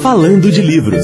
Falando de Livros.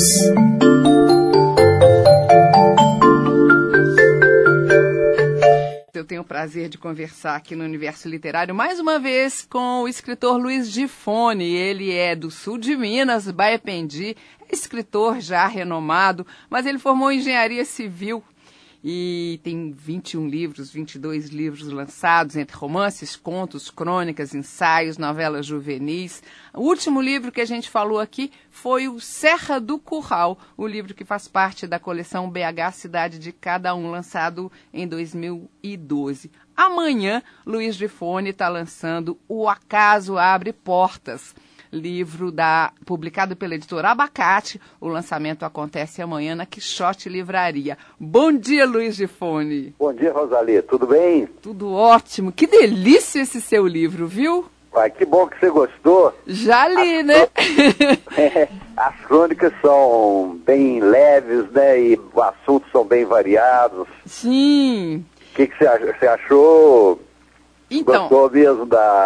Eu tenho o prazer de conversar aqui no Universo Literário mais uma vez com o escritor Luiz Gifone. Ele é do sul de Minas, Baependi, é escritor já renomado, mas ele formou em engenharia civil e tem 21 livros, 22 livros lançados entre romances, contos, crônicas, ensaios, novelas juvenis. O último livro que a gente falou aqui foi o Serra do Curral, o livro que faz parte da coleção BH Cidade de Cada Um, lançado em 2012. Amanhã, Luiz Gifone está lançando O Acaso Abre Portas, livro publicado pela editora Abacate. O lançamento acontece amanhã na Quixote Livraria. Bom dia, Luiz Gifone. Bom dia, Rosalê. Tudo bem? Tudo ótimo. Que delícia esse seu livro, viu? Ai, que bom que você gostou. Já li, né? As crônicas são bem leves, né? E os assuntos são bem variados. Sim. O que você achou? Então, gostou mesmo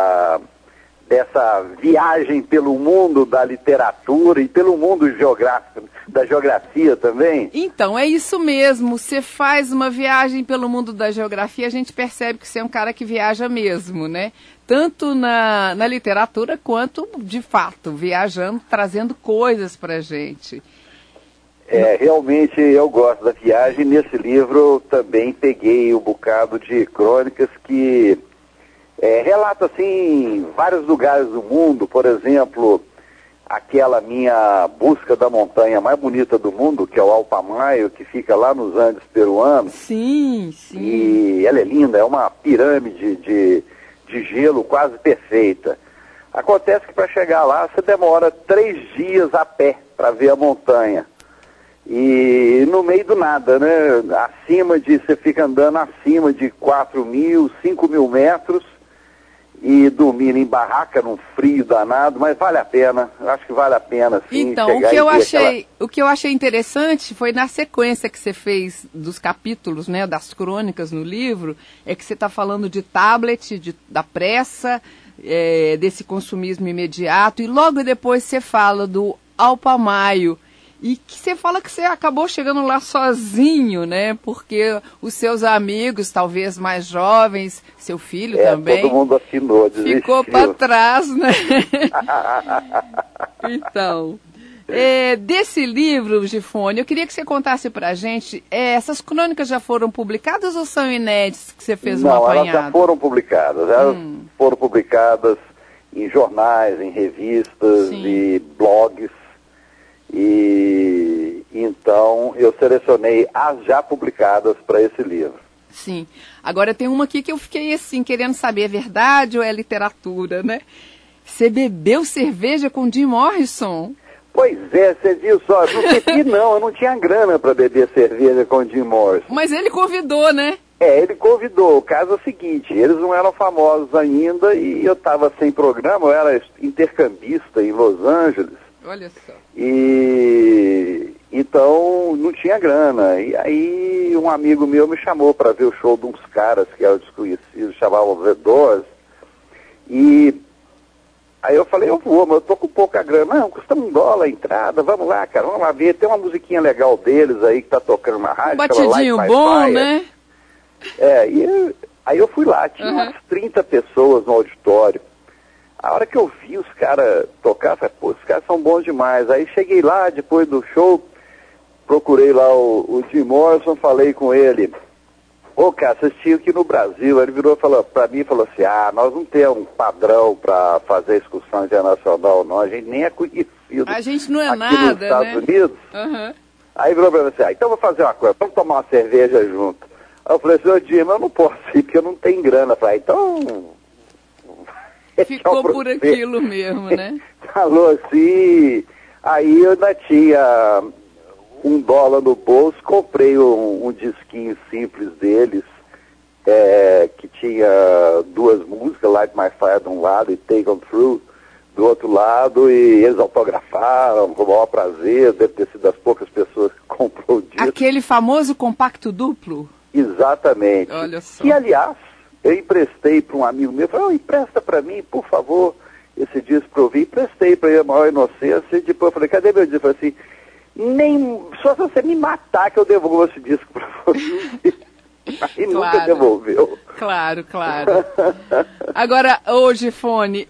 dessa viagem pelo mundo da literatura e pelo mundo geográfico, da geografia também? Então, é isso mesmo. Você faz uma viagem pelo mundo da geografia, a gente percebe que você é um cara que viaja mesmo, né? Tanto na literatura quanto, de fato, viajando, trazendo coisas pra gente. Realmente eu gosto da viagem. Nesse livro eu também peguei um bocado de crônicas que relata, assim, vários lugares do mundo. Por exemplo, aquela minha busca da montanha mais bonita do mundo, que é o Alpamayo, que fica lá nos Andes peruanos. Sim, sim. E ela é linda, é uma pirâmide de gelo quase perfeita. Acontece que para chegar lá você demora 3 dias a pé para ver a montanha. E no meio do nada, né? Você fica andando acima de 4.000, 5.000 metros e dormindo em barraca num frio danado, mas vale a pena. Eu acho que vale a pena, sim. Então, o que eu achei interessante foi na sequência que você fez dos capítulos, né, das crônicas no livro, é que você está falando de tablet, da pressa, desse consumismo imediato, e logo depois você fala do Alpamayo. E que você fala que você acabou chegando lá sozinho, né? Porque os seus amigos, talvez mais jovens, seu filho também... todo mundo assinou, desistiu. Ficou para trás, né? Então, desse livro, Gifone, eu queria que você contasse pra gente, essas crônicas já foram publicadas ou são inéditas que você fez um apanhado? Não, elas já foram publicadas. Elas foram publicadas em jornais, em revistas, sim, e blogs. E então eu selecionei as já publicadas para esse livro. Sim. Agora tem uma aqui que eu fiquei assim, querendo saber, é verdade ou é literatura, né? Você bebeu cerveja com Jim Morrison? Pois é, você viu só, não bebi não, eu não tinha grana para beber cerveja com Jim Morrison. Mas ele convidou, né? Ele convidou. O caso é o seguinte, eles não eram famosos ainda e eu estava sem programa, eu era intercambista em Los Angeles. Olha só. E então não tinha grana. E aí um amigo meu me chamou para ver o show de uns caras que eram desconhecidos, chamavam The Doors. E aí eu falei, eu vou, mas eu tô com pouca grana. Não, custa $1 a entrada, vamos lá, cara, vamos lá ver. Tem uma musiquinha legal deles aí que tá tocando na rádio. Um batidinho bom, né? Aí eu fui lá, tinha umas 30 pessoas no auditório. A hora que eu vi os caras tocar, eu falei, pô, os caras são bons demais. Aí cheguei lá, depois do show, procurei lá o Jim Morrison, falei com ele, cara, vocês tinham que ir no Brasil. Ele virou pra mim e falou assim, nós não temos um padrão para fazer excursão internacional, não, a gente nem é conhecido. A gente não é aqui nada, nos Estados né? Unidos. Aí virou pra mim assim, então vou fazer uma coisa, vamos tomar uma cerveja junto. Aí eu falei, senhor Jim, eu não posso ir, porque eu não tenho grana. Eu falei, então... Ficou por aquilo mesmo, né? Falou assim, aí eu ainda tinha $1 no bolso, comprei um disquinho simples deles, que tinha 2 músicas, Light My Fire de um lado e Take On Through do outro lado, e eles autografaram com o maior prazer, deve ter sido das poucas pessoas que comprou o disco. Aquele famoso compacto duplo? Exatamente. Olha só. Que, aliás, eu emprestei para um amigo meu, falei, empresta para mim, por favor. esse disco para ouvir, prestei para ele a maior inocência, e depois eu falei, cadê meu disco? Eu falei assim, só se você me matar que eu devolvo esse disco para você. Aí nunca devolveu. Claro. Agora, hoje, Fone,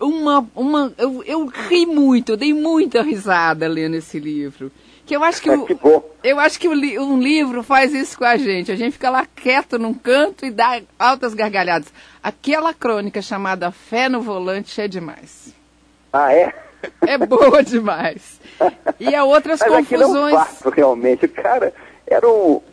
eu ri muito, eu dei muita risada lendo esse livro. Que eu acho que, que bom. Eu acho que um livro faz isso com a gente fica lá quieto num canto e dá altas gargalhadas. Aquela crônica chamada Fé no Volante é demais. Ah, é? É boa demais. E há outras confusões. Aquilo é um fato, realmente. O cara era o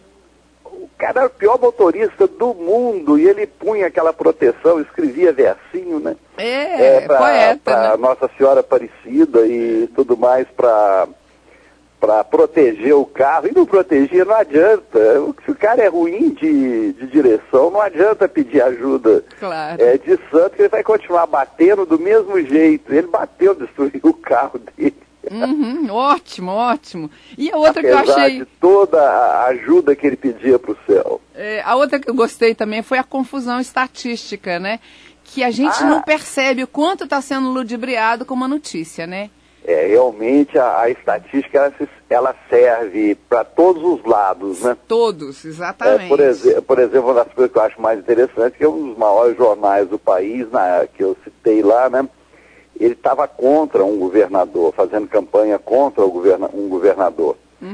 pior motorista do mundo e ele punha aquela proteção, escrevia versinho, né? Poeta, pra né? Nossa Senhora Aparecida e tudo mais para proteger o carro. E não protegia, não adianta. Se o cara é ruim de direção, não adianta pedir ajuda de santo, que ele vai continuar batendo do mesmo jeito. Ele bateu, destruiu o carro dele. Ótimo. E a outra Apesar que eu achei... de toda a ajuda que ele pedia para o céu. A outra que eu gostei também foi a confusão estatística, né? Que a gente não percebe o quanto está sendo ludibriado com uma notícia, né? Realmente a estatística ela serve para todos os lados, né? Todos, exatamente. Por exemplo, uma das coisas que eu acho mais interessante, que é um dos maiores jornais do país, que eu citei lá, né? Ele estava contra um governador, fazendo campanha contra um governador.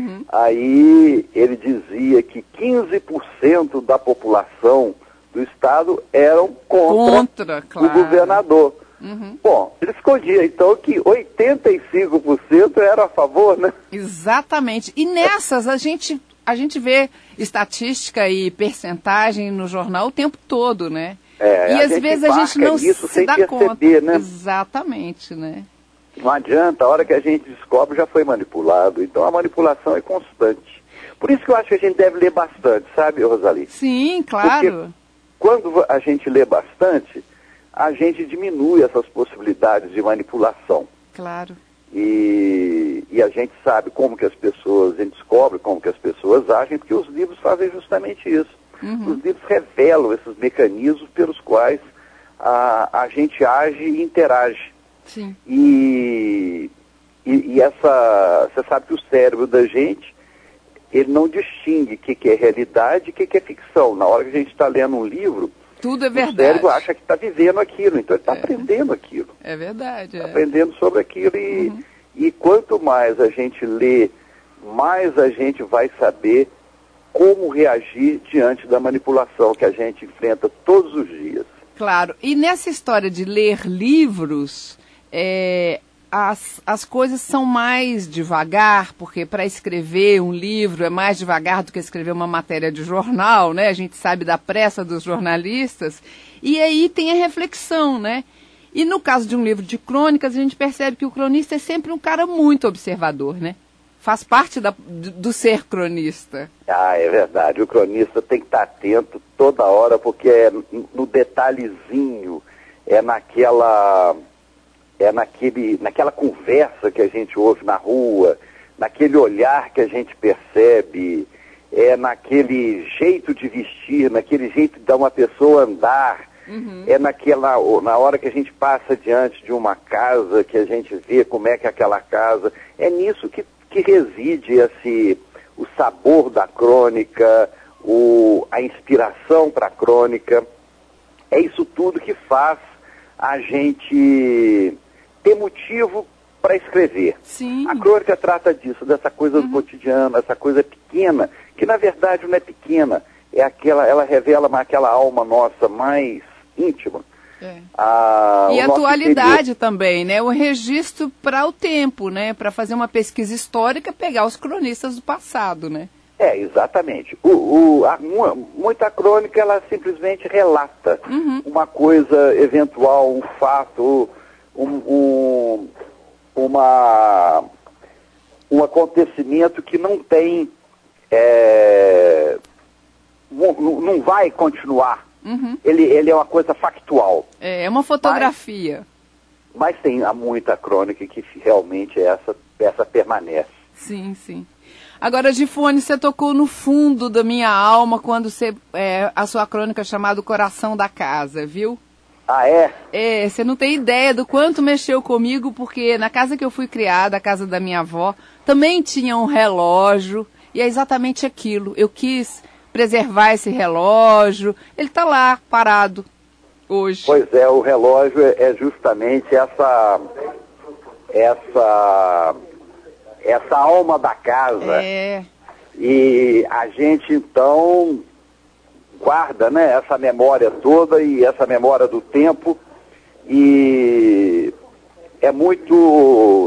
Aí ele dizia que 15% da população do estado eram contra o governador. Bom, ele escondia então que 85% era a favor, né? Exatamente. E nessas a gente vê estatística e percentagem no jornal o tempo todo, né? E às vezes a gente não se dá conta. Né? Exatamente, né? Não adianta, a hora que a gente descobre já foi manipulado. Então a manipulação é constante. Por isso que eu acho que a gente deve ler bastante, sabe, Rosalie? Sim, claro. Porque quando a gente lê bastante, a gente diminui essas possibilidades de manipulação. Claro. E a gente sabe como que a gente descobre como que as pessoas agem, porque os livros fazem justamente isso. Os livros revelam esses mecanismos pelos quais a gente age e interage. Sim. E você sabe que o cérebro da gente, ele não distingue o que é realidade e o que é ficção. Na hora que a gente está lendo um livro, tudo é verdade. O cérebro acha que está vivendo aquilo, então ele está aprendendo aquilo. É verdade. Aprendendo sobre aquilo e quanto mais a gente lê, mais a gente vai saber como reagir diante da manipulação que a gente enfrenta todos os dias. Claro. E nessa história de ler livros, as coisas são mais devagar, porque para escrever um livro é mais devagar do que escrever uma matéria de jornal, né? A gente sabe da pressa dos jornalistas. E aí tem a reflexão, né? E no caso de um livro de crônicas, a gente percebe que o cronista é sempre um cara muito observador, né? Faz parte do ser cronista. É verdade. O cronista tem que estar atento toda hora, porque é no detalhezinho, naquela conversa que a gente ouve na rua, naquele olhar que a gente percebe, naquele jeito de vestir, naquele jeito de dar uma pessoa andar, na hora que a gente passa diante de uma casa, que a gente vê como é que é aquela casa, é nisso que reside o sabor da crônica, a inspiração para a crônica. É isso tudo que faz a gente ter motivo para escrever. Sim. A crônica trata disso, dessa coisa do cotidiano, essa coisa pequena, que na verdade não é pequena, ela revela aquela alma nossa mais íntima. E a atualidade também, né? O registro para o tempo, né? Para fazer uma pesquisa histórica, pegar os cronistas do passado, né? Exatamente. Muita crônica, ela simplesmente relata uma coisa eventual, um fato, um acontecimento que não tem, não vai continuar. Ele é uma coisa factual. É uma fotografia. Mas tem muita crônica que realmente essa permanece. Sim, sim. Agora, Gifone, você tocou no fundo da minha alma quando a sua crônica chamada O Coração da Casa, viu? Ah, é? É, você não tem ideia do quanto mexeu comigo, porque na casa que eu fui criada, a casa da minha avó, também tinha um relógio, e é exatamente aquilo. Eu quis preservar esse relógio, ele está lá, parado, hoje. Pois é, o relógio é justamente essa alma da casa. É. E a gente, então, guarda, né, essa memória toda e essa memória do tempo, e é muito...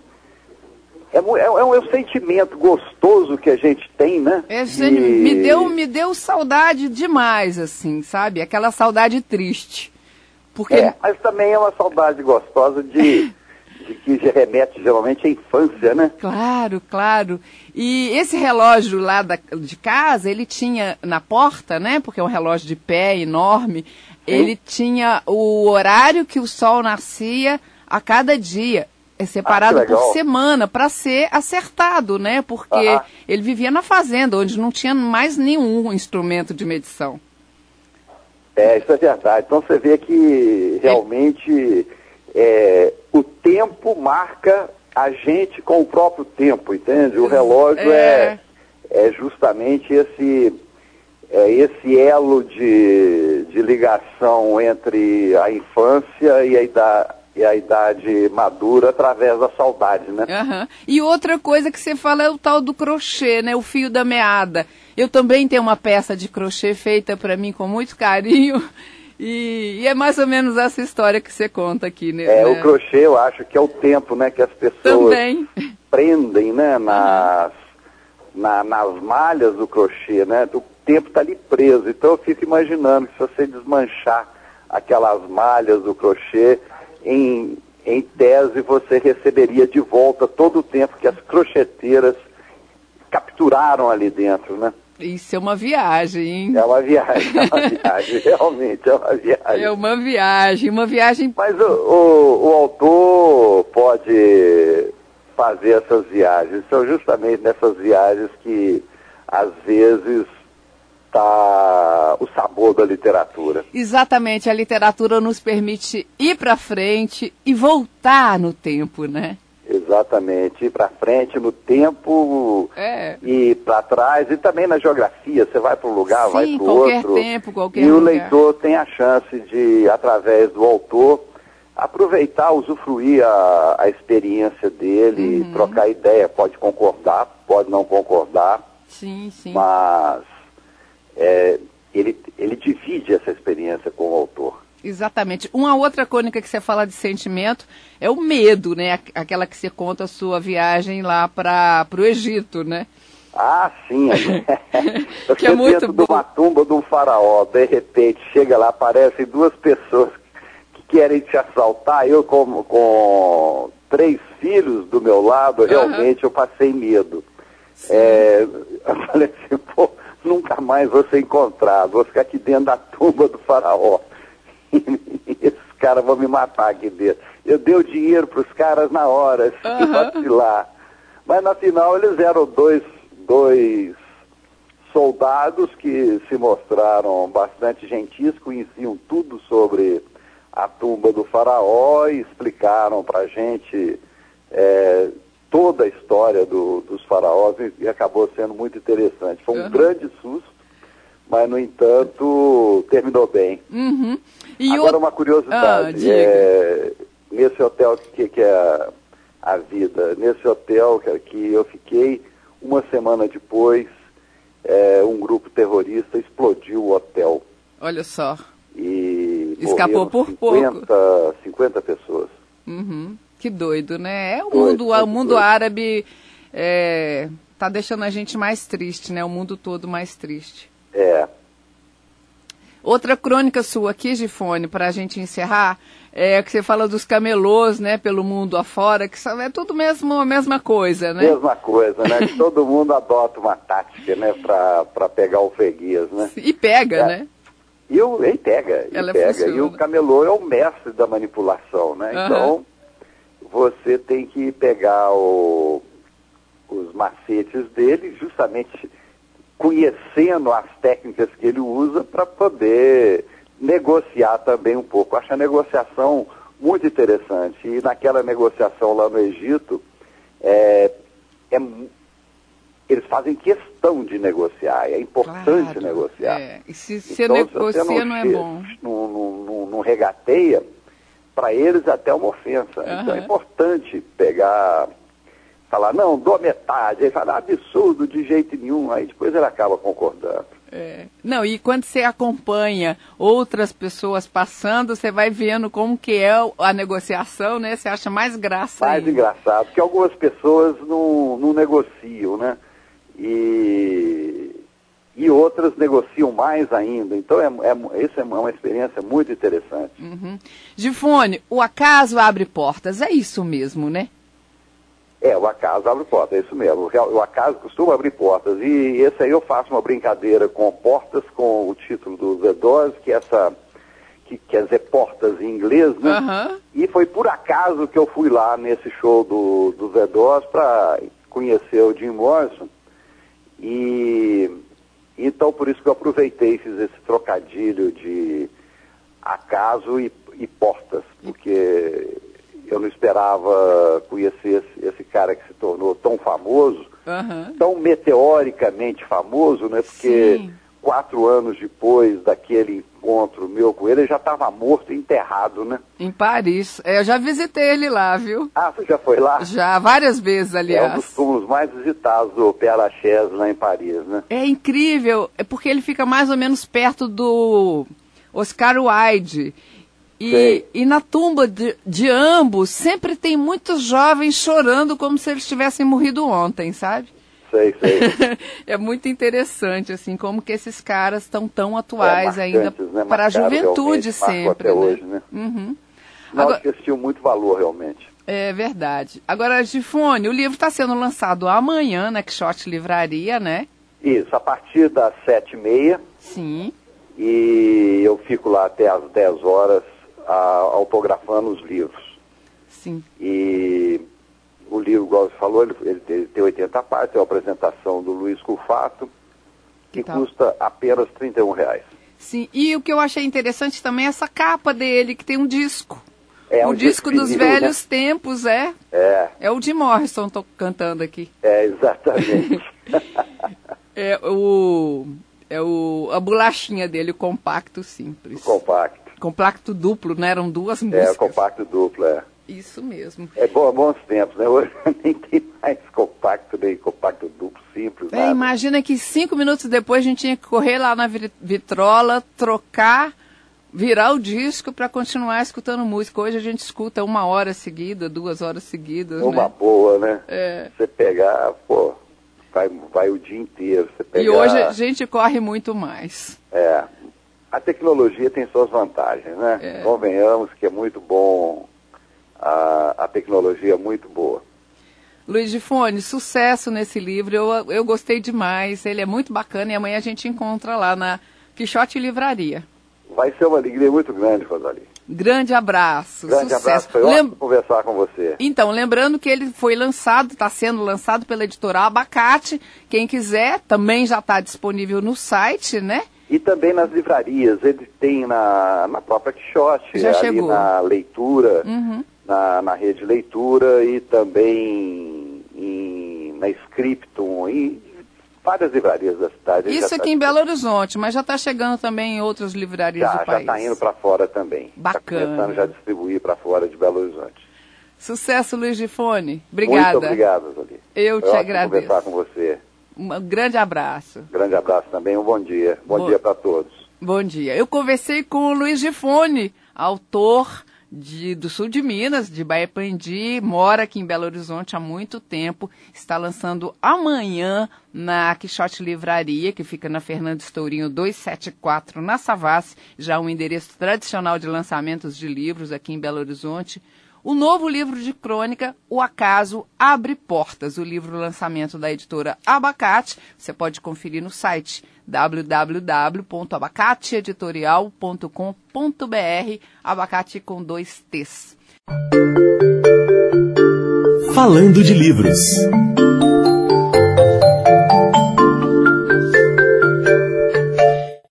É um sentimento gostoso que a gente tem, né? Me deu saudade demais, assim, sabe? Aquela saudade triste. Porque... mas também é uma saudade gostosa de que remete geralmente à infância, né? Claro, claro. E esse relógio lá de casa, ele tinha na porta, né? Porque é um relógio de pé enorme. Ele tinha o horário que o sol nascia a cada dia. É separado por semana para ser acertado, né? Porque ele vivia na fazenda, onde não tinha mais nenhum instrumento de medição. Isso é verdade. Então você vê que realmente o tempo marca a gente com o próprio tempo, entende? O relógio é justamente esse elo de ligação entre a infância e a idade madura através da saudade, né? Uhum. E outra coisa que você fala é o tal do crochê, né? O fio da meada. Eu também tenho uma peça de crochê feita para mim com muito carinho. E é mais ou menos essa história que você conta aqui, né? O crochê, eu acho que é o tempo, né? Que as pessoas também prendem, né? Nas malhas do crochê, né? O tempo está ali preso. Então eu fico imaginando que se você desmanchar aquelas malhas do crochê, em tese você receberia de volta todo o tempo que as crocheteiras capturaram ali dentro, né? Isso é uma viagem, hein? É uma viagem, realmente é uma viagem. É uma viagem... Mas o autor pode fazer essas viagens, são justamente nessas viagens que, às vezes, está o sabor da literatura. Exatamente, a literatura nos permite ir para frente e voltar no tempo, né? Exatamente, ir para frente no tempo e para trás, e também na geografia, você vai para um lugar, vai para o outro. Qualquer e o lugar. leitor tem a chance de, através do autor, aproveitar, usufruir a experiência dele, trocar ideia, pode concordar, pode não concordar, sim. mas ele divide essa experiência com o autor. Exatamente. Uma outra crônica que você fala de sentimento é o medo, né? Aquela que você conta a sua viagem lá para o Egito, né? Ah, sim. Que é muito dentro de uma tumba de um faraó, de repente chega lá, aparecem duas pessoas que querem te assaltar. Eu com 3 filhos do meu lado, realmente eu passei medo. Eu falei assim, nunca mais vou ser encontrado, vou ficar aqui dentro da tumba do faraó. Esses caras vão me matar aqui dentro. Eu dei o dinheiro para os caras na hora, sem vacilar. Mas na final eles eram dois soldados que se mostraram bastante gentis, conheciam tudo sobre a tumba do faraó e explicaram para a gente toda a história dos faraós, e acabou sendo muito interessante. Foi um grande susto, mas, no entanto, terminou bem. E agora, uma curiosidade, nesse hotel, que é a vida? Nesse hotel que eu fiquei, uma semana depois, um grupo terrorista explodiu o hotel. Olha só. E escapou por 50 pessoas. Que doido, né? O mundo árabe tá deixando a gente mais triste, né? O mundo todo mais triste. Outra crônica sua aqui, Gifone, para a gente encerrar, que você fala dos camelôs, né, pelo mundo afora, que é tudo a mesma coisa, né? Mesma coisa, né? Que todo mundo adota uma tática, né, para pegar o freguês, né? E pega, né? Ele pega. E o camelô é o mestre da manipulação, né? Então, você tem que pegar os macetes dele, justamente conhecendo as técnicas que ele usa para poder negociar também um pouco. Acho a negociação muito interessante. E naquela negociação lá no Egito, eles fazem questão de negociar. É importante negociar. E se você negocia, não é bom. Não regateia, para eles até é uma ofensa. Então é importante falar, não, dou a metade. Aí fala, absurdo, de jeito nenhum. Aí depois ele acaba concordando. Não, e quando você acompanha outras pessoas passando, você vai vendo como que é a negociação, né? Você acha mais graça mais engraçado, porque algumas pessoas não negociam, né? E outras negociam mais ainda. Então, isso é uma experiência muito interessante. Gifone, o acaso abre portas, é isso mesmo, né? O acaso abre portas, é isso mesmo. O acaso costuma abrir portas. E esse aí eu faço uma brincadeira com portas, com o título do The Doors, que quer dizer portas em inglês, né? E foi por acaso que eu fui lá nesse show do The Doors para conhecer o Jim Morrison. E então por isso que eu aproveitei e fiz esse trocadilho de acaso e portas, porque eu não esperava conhecer esse cara que se tornou tão famoso, tão meteoricamente famoso, né? Porque 4 anos depois daquele encontro meu com ele já estava morto e enterrado, né? Em Paris. Eu já visitei ele lá, viu? Ah, você já foi lá? Já, várias vezes, aliás. É um dos túmulos mais visitados do Père Lachaise, lá em Paris, né? É incrível, porque ele fica mais ou menos perto do Oscar Wilde. E na tumba de ambos sempre tem muitos jovens chorando como se eles tivessem morrido ontem, sabe? Sei. É muito interessante, assim, como que esses caras estão tão atuais ainda, né? para a juventude sempre. Até hoje, né? Nós que tinham muito valor, realmente. É verdade. Agora, Gifone, o livro está sendo lançado amanhã na Quixote Livraria, né? Isso, a partir das 7h30. Sim. E eu fico lá até às 10 horas autografando os livros. Sim. E o livro, igual você falou, ele tem 80 partes, é uma apresentação do Luiz Cufato, que custa apenas R$31. Sim, e o que eu achei interessante também é essa capa dele, que tem um disco. Um disco dos velhos tempos, É o Jim Morrison, tô cantando aqui. Exatamente. A bolachinha dele, o compacto simples. Compacto duplo, né? Eram 2 músicas. Compacto duplo, Isso mesmo. Bons tempos, né? Hoje nem tem mais compacto, nem compacto duplo, simples. Imagina que 5 minutos depois a gente tinha que correr lá na vitrola, trocar, virar o disco para continuar escutando música. Hoje a gente escuta 1 hora seguida, 2 horas seguidas. Uma boa, né? Você pegar, vai o dia inteiro. E hoje a gente corre muito mais. A tecnologia tem suas vantagens, né? Convenhamos que é muito bom, a tecnologia é muito boa. Luiz Gifone, sucesso nesse livro, eu gostei demais, ele é muito bacana e amanhã a gente encontra lá na Quixote Livraria. Vai ser uma alegria muito grande, Rosalie. Grande abraço, Grande abraço, foi ótimo conversar com você. Então, lembrando que ele foi lançado, está sendo lançado pela editora Abacate, quem quiser, também já está disponível no site, né? E também nas livrarias, ele tem na própria Quixote, já ali chegou. Na Leitura, na Rede Leitura e também na Scriptum e várias livrarias da cidade. Isso aqui em Belo Horizonte, mas já está chegando também em outras livrarias do país. Já está indo para fora também. Bacana. Está começando já a distribuir para fora de Belo Horizonte. Sucesso, Luiz Gifone. Obrigada. Muito obrigado, Zoli. Eu te agradeço. Conversar com você. Um grande abraço. Grande abraço também, um bom dia. Bom dia para todos. Bom dia. Eu conversei com o Luiz Gifone, autor do sul de Minas, de Baependi, mora aqui em Belo Horizonte há muito tempo, está lançando amanhã na Quixote Livraria, que fica na Fernando Estourinho 274, na Savassi, já um endereço tradicional de lançamentos de livros aqui em Belo Horizonte. O novo livro de crônica, O Acaso Abre Portas, o livro lançamento da editora Abacate. Você pode conferir no site www.abacateeditorial.com.br, abacate com 2 T's. Falando de livros.